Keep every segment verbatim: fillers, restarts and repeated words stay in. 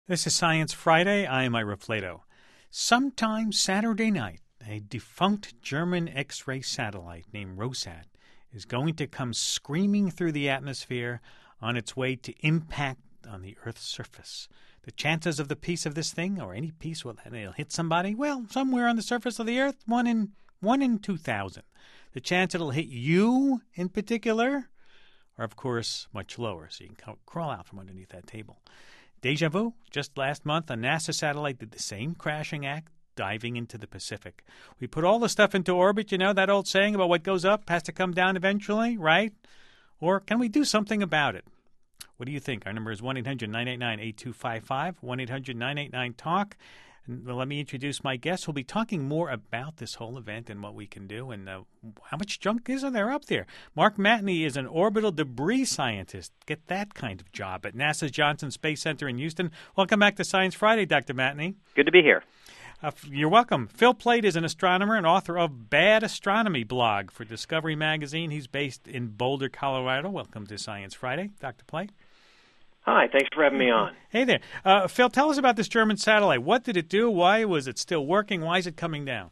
This is Science Friday. I am Ira Plato. Sometime Saturday night, a defunct German X-ray satellite named ROSAT is going to come screaming through the atmosphere on its way to impact on the Earth's surface. The chances of the piece of this thing, or any piece, will it'll hit somebody, well, somewhere on the surface of the Earth, one in one in two thousand. The chance it'll hit you in particular are, of course, much lower, so you can crawl out from underneath that table. Deja vu, just last month, a NASA satellite did the same crashing act, diving into the Pacific. We put all the stuff into orbit, you know, that old saying about what goes up has to come down eventually, right? Or can we do something about it? What do you think? Our number is one eight hundred nine eight nine eight two five five, one eight hundred nine eight nine talk. And let me introduce my guest. We'll be talking more about this whole event and what we can do and uh, how much junk is there up there. Mark Matney is an orbital debris scientist. Get that kind of job at NASA's Johnson Space Center in Houston. Welcome back to Science Friday, Doctor Matney. Good to be here. Uh, you're welcome. Phil Plait is an astronomer and author of Bad Astronomy blog for Discovery Magazine. He's based in Boulder, Colorado. Welcome to Science Friday, Doctor Plait. Hi, thanks for having me on. Hey there. Uh, Phil, tell us about this German satellite. What did it do? Why was it still working? Why is it coming down?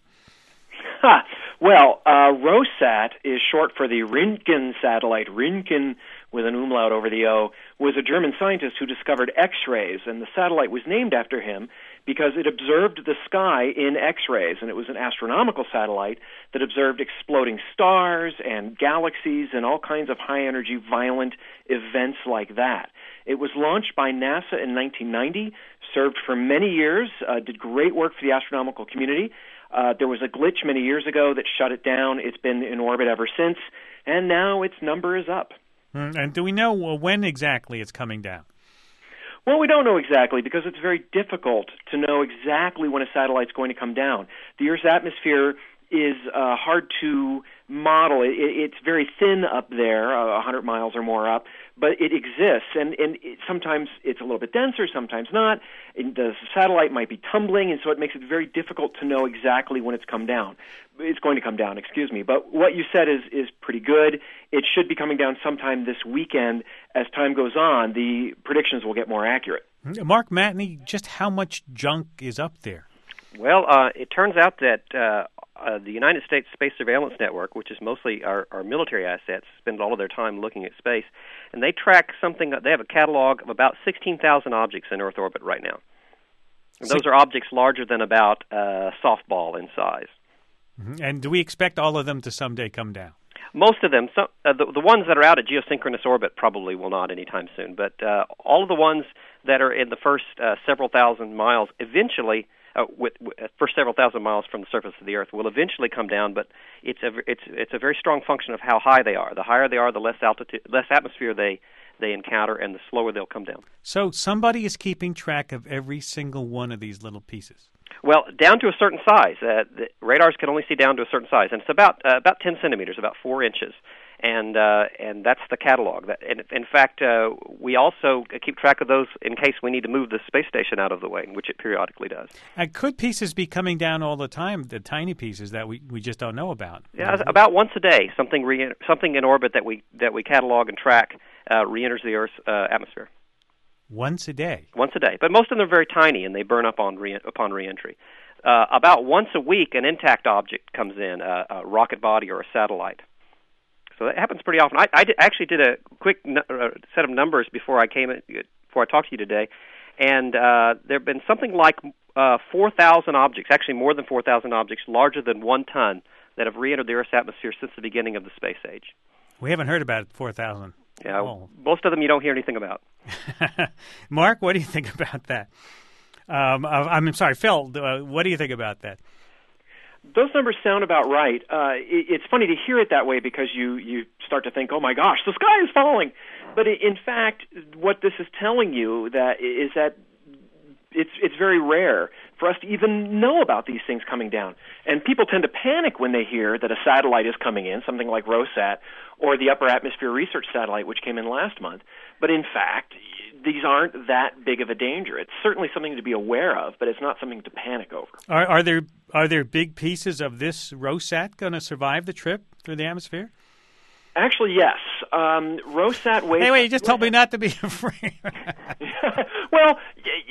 Huh. Well, uh, ROSAT is short for the Röntgen satellite. Röntgen, with an umlaut over the O, was a German scientist who discovered X-rays, and the satellite was named after him because it observed the sky in X-rays, and it was an astronomical satellite that observed exploding stars and galaxies and all kinds of high-energy, violent events like that. It was launched by NASA in nineteen ninety, served for many years, uh, did great work for the astronomical community. Uh, there was a glitch many years ago that shut it down. It's been in orbit ever since, and now its number is up. Mm, and do we know when exactly it's coming down? Well, we don't know exactly because it's very difficult to know exactly when a satellite's going to come down. The Earth's atmosphere is uh, hard to model. It, it's very thin up there, uh, one hundred miles or more up, but it exists, and, and it, sometimes it's a little bit denser, sometimes not. And the satellite might be tumbling, and so it makes it very difficult to know exactly when it's come down. It's going to come down, excuse me. But what you said is, is pretty good. It should be coming down sometime this weekend. As time goes on, the predictions will get more accurate. Mark Matney, just how much junk is up there? Well, uh, it turns out that uh, uh, the United States Space Surveillance Network, which is mostly our, our military assets, spend all of their time looking at space, and they track something. They have a catalog of about sixteen thousand objects in Earth orbit right now. And those are objects larger than about a uh, softball in size. Mm-hmm. And do we expect all of them to someday come down? Most of them, some, uh, the, the ones that are out at geosynchronous orbit probably will not anytime soon, but uh, all of the ones that are in the first uh, several thousand miles eventually Uh, with, with for several thousand miles from the surface of the Earth will eventually come down, but it's a it's it's a very strong function of how high they are. The higher they are, the less altitude, less atmosphere they they encounter, and the slower they'll come down. So somebody is keeping track of every single one of these little pieces. Well, down to a certain size. Uh, the radars can only see down to a certain size, and it's about uh, about ten centimeters, about four inches. And uh, and that's the catalog. That, and in fact, uh, we also keep track of those in case we need to move the space station out of the way, which it periodically does. And could pieces be coming down all the time, the tiny pieces that we, we just don't know about? Yeah, mm-hmm. About once a day, something re- something in orbit that we that we catalog and track uh, re-enters the Earth's uh, atmosphere. Once a day? Once a day. But most of them are very tiny, and they burn up on re- upon re-entry. Uh, about once a week, an intact object comes in, uh, a rocket body or a satellite. So that happens pretty often. I, I did, actually did a quick n- uh, set of numbers before I came in, before I talked to you today, and uh, there have been something like uh, four thousand objects, actually more than four thousand objects, larger than one ton, that have re-entered the Earth's atmosphere since the beginning of the space age. We haven't heard about four thousand. Yeah, oh. Most of them you don't hear anything about. Mark, what do you think about that? Um, I'm sorry, Phil, uh, what do you think about that? Those numbers sound about right. Uh, it, it's funny to hear it that way because you, you start to think, oh my gosh, the sky is falling. But in fact, what this is telling you that is that it's it's very rare for us to even know about these things coming down. And people tend to panic when they hear that a satellite is coming in, something like ROSAT, or the Upper Atmosphere Research Satellite, which came in last month. But in fact, these aren't that big of a danger. It's certainly something to be aware of, but it's not something to panic over. Are, are there are there big pieces of this ROSAT going to survive the trip through the atmosphere? Actually, yes. Um, ROSAT weighs... Hey, wait, you just told me not to be afraid. Well,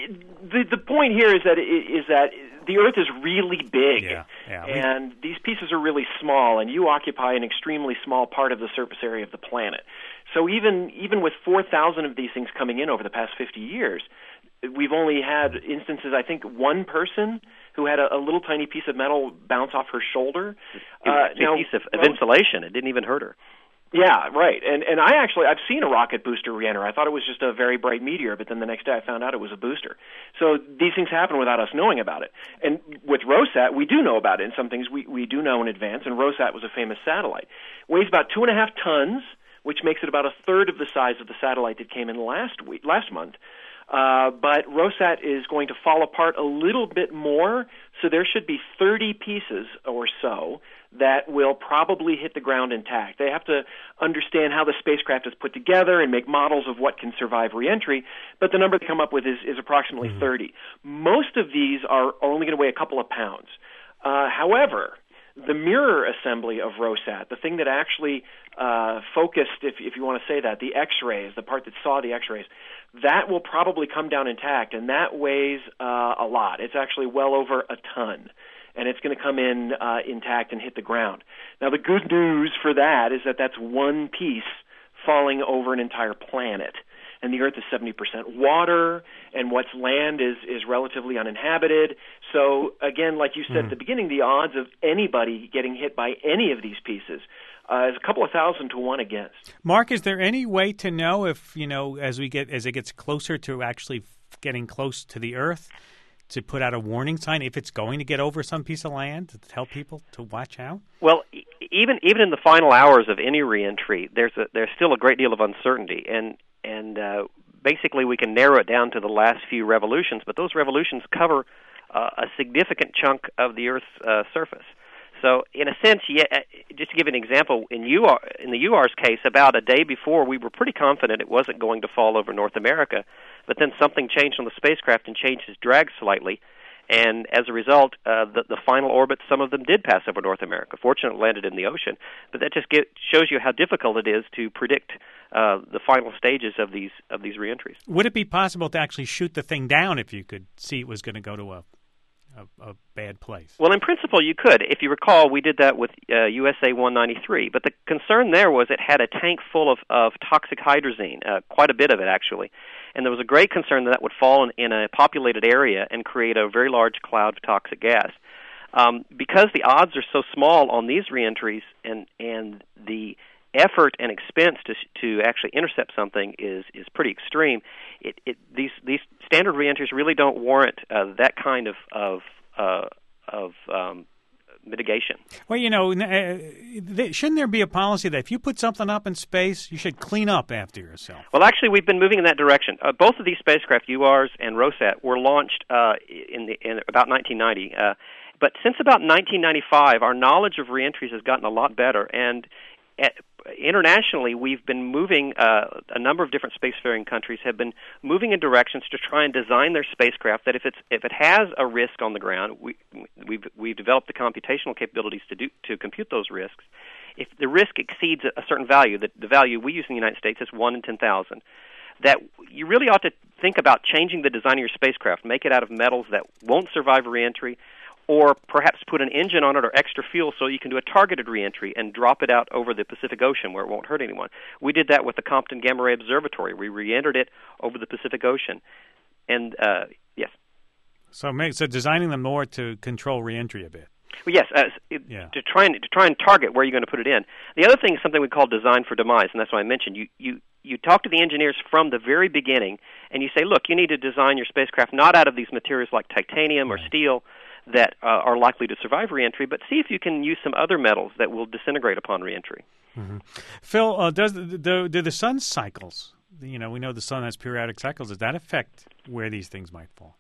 the the point here is that is that the Earth is really big, yeah, yeah. and these pieces are really small, and you occupy an extremely small part of the surface area of the planet. So even even with four thousand of these things coming in over the past fifty years, we've only had instances, I think, one person who had a, a little tiny piece of metal bounce off her shoulder. It was uh, a now, piece of, of insulation. It didn't even hurt her. Yeah, right. And and I actually, I've seen a rocket booster re-enter. I thought it was just a very bright meteor, but then the next day I found out it was a booster. So these things happen without us knowing about it. And with ROSAT, we do know about it, and some things we, we do know in advance, and ROSAT was a famous satellite. Weighs about two and a half tons, which makes it about a third of the size of the satellite that came in last week, last month. Uh, but ROSAT is going to fall apart a little bit more, so there should be thirty pieces or so that will probably hit the ground intact. They have to understand how the spacecraft is put together and make models of what can survive reentry, but the number they come up with is, is approximately mm-hmm. thirty. Most of these are only going to weigh a couple of pounds. Uh, however, the mirror assembly of ROSAT, the thing that actually uh, focused, if, if you want to say that, the X-rays, the part that saw the X-rays, that will probably come down intact, and that weighs uh, a lot. It's actually well over a ton, and it's going to come in uh, intact and hit the ground. Now, the good news for that is that that's one piece falling over an entire planet. And the Earth is seventy percent water, and what's land is, is relatively uninhabited. So, again, like you said mm. at the beginning, the odds of anybody getting hit by any of these pieces uh, is a couple of thousand to one against. Mark, is there any way to know if, you know, as we get as it gets closer to actually getting close to the Earth, to put out a warning sign if it's going to get over some piece of land, to tell people to watch out? Well, even even in the final hours of any reentry, there's a, there's still a great deal of uncertainty, and and uh, basically we can narrow it down to the last few revolutions, but those revolutions cover uh, a significant chunk of the Earth's uh, surface. So, in a sense, yeah, just to give an example, in U R, in the U R's case, about a day before, we were pretty confident it wasn't going to fall over North America, but then something changed on the spacecraft and changed its drag slightly, and as a result, uh, the, the final orbits, some of them did pass over North America. Fortunately, it landed in the ocean, but that just get, shows you how difficult it is to predict uh, the final stages of these of these reentries. Would it be possible to actually shoot the thing down if you could see it was going to go to a A, a bad place? Well, in principle, you could. If you recall, we did that with uh, U S A one ninety-three. But the concern there was it had a tank full of, of toxic hydrazine, uh, quite a bit of it, actually. And there was a great concern that that would fall in, in a populated area and create a very large cloud of toxic gas. Um, because the odds are so small on these reentries, and, and the effort and expense to to actually intercept something is is pretty extreme. It, it these these standard reentries really don't warrant uh, that kind of of uh, of um, mitigation. Well, you know, uh, shouldn't there be a policy that if you put something up in space, you should clean up after yourself? Well, actually, we've been moving in that direction. Uh, both of these spacecraft, U Rs and ROSAT, were launched uh, in the in about nineteen ninety. Uh, but since about nineteen ninety-five, our knowledge of reentries has gotten a lot better, and at, internationally, we've been moving, uh, a number of different spacefaring countries have been moving in directions to try and design their spacecraft that if it's if it has a risk on the ground, we, we've, we've developed the computational capabilities to do to compute those risks. If the risk exceeds a certain value, the, the value we use in the United States is one in ten thousand, that you really ought to think about changing the design of your spacecraft, make it out of metals that won't survive reentry, or perhaps put an engine on it or extra fuel so you can do a targeted reentry and drop it out over the Pacific Ocean where it won't hurt anyone. We did that with the Compton Gamma Ray Observatory. We reentered it over the Pacific Ocean. And, uh, yes. So, so designing them more to control reentry a bit. Well, yes, uh, it, yeah. to try and to try and target where you're going to put it in. The other thing is something we call design for demise, and that's why I mentioned you, you you talk to the engineers from the very beginning, and you say, look, you need to design your spacecraft not out of these materials like titanium or steel that uh, are likely to survive reentry, but see if you can use some other metals that will disintegrate upon reentry. Mm-hmm. Phil, uh, does the, the, do the sun's cycles, you know, we know the sun has periodic cycles, does that affect where these things might fall?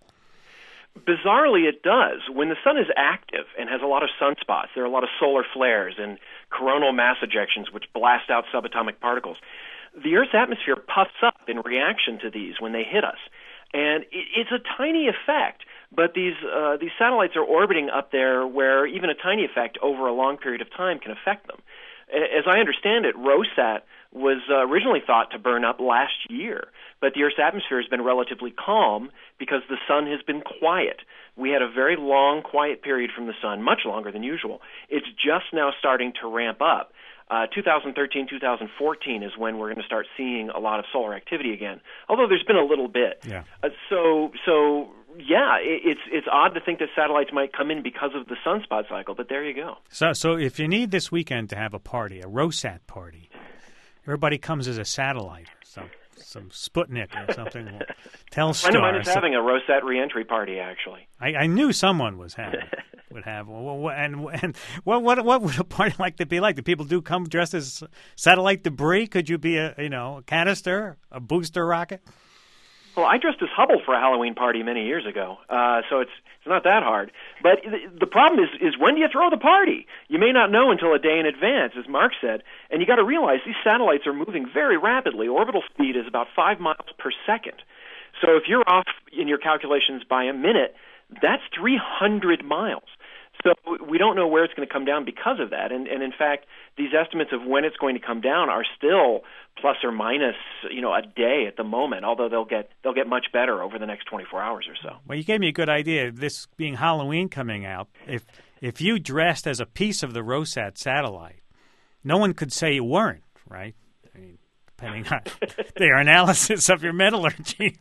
Bizarrely, it does. When the sun is active and has a lot of sunspots, there are a lot of solar flares and coronal mass ejections which blast out subatomic particles. The Earth's atmosphere puffs up in reaction to these when they hit us. And it, it's a tiny effect, but these uh, these satellites are orbiting up there where even a tiny effect over a long period of time can affect them. As I understand it, ROSAT was uh, originally thought to burn up last year. But the Earth's atmosphere has been relatively calm because the sun has been quiet. We had a very long, quiet period from the sun, much longer than usual. It's just now starting to ramp up. Uh, twenty thirteen, twenty fourteen is when we're going to start seeing a lot of solar activity again, although there's been a little bit. Yeah. Uh, so, so yeah, it, it's it's odd to think that satellites might come in because of the sunspot cycle, but there you go. So, so if you need this weekend to have a party, a ROSAT party, everybody comes as a satellite or some some Sputnik or something. Telstar. A friend of mine is having a ROSAT reentry party, actually. I, I knew someone was having. Would have and and what what what would a party like to be like? Do people do come dressed as satellite debris? Could you be a you know a canister, a booster rocket? Well, I dressed as Hubble for a Halloween party many years ago, uh, so it's it's not that hard. But the, the problem is is when do you throw the party? You may not know until a day in advance, as Mark said, and you got to realize these satellites are moving very rapidly. Orbital speed is about five miles per second. So if you're off in your calculations by a minute, that's three hundred miles. So we don't know where it's going to come down because of that. And, and in fact, these estimates of when it's going to come down are still plus or minus, you know, a day at the moment, although they'll get they'll get much better over the next twenty-four hours or so. Well, you gave me a good idea. This being Halloween coming out, if if you dressed as a piece of the ROSAT satellite, no one could say you weren't, right? I mean, depending on their analysis of your metallurgy.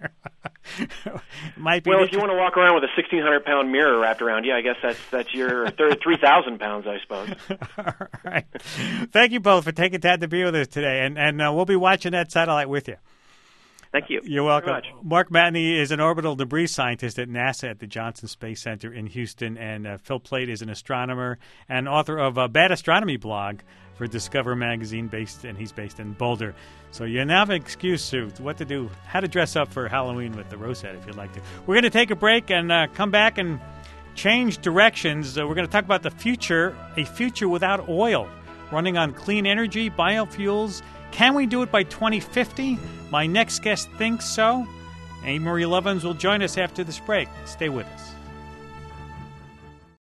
Might be well, if you want to walk around with a sixteen hundred pound mirror wrapped around you, I guess that's that's your three thousand pounds, I suppose. All right. Thank you both for taking time to be with us today, and, and uh, we'll be watching that satellite with you. Thank you. You're welcome. Very much. Mark Matney is an orbital debris scientist at NASA at the Johnson Space Center in Houston, and uh, Phil Plait is an astronomer and author of a Bad Astronomy blog for Discover Magazine, based and he's based in Boulder. So you now have an excuse to what to do, how to dress up for Halloween with the ROSAT if you'd like to. We're going to take a break and uh, come back and change directions. Uh, we're going to talk about the future, a future without oil, running on clean energy, biofuels. Can we do it by twenty fifty? My next guest thinks so. Anne Marie Lovins will join us after this break. Stay with us.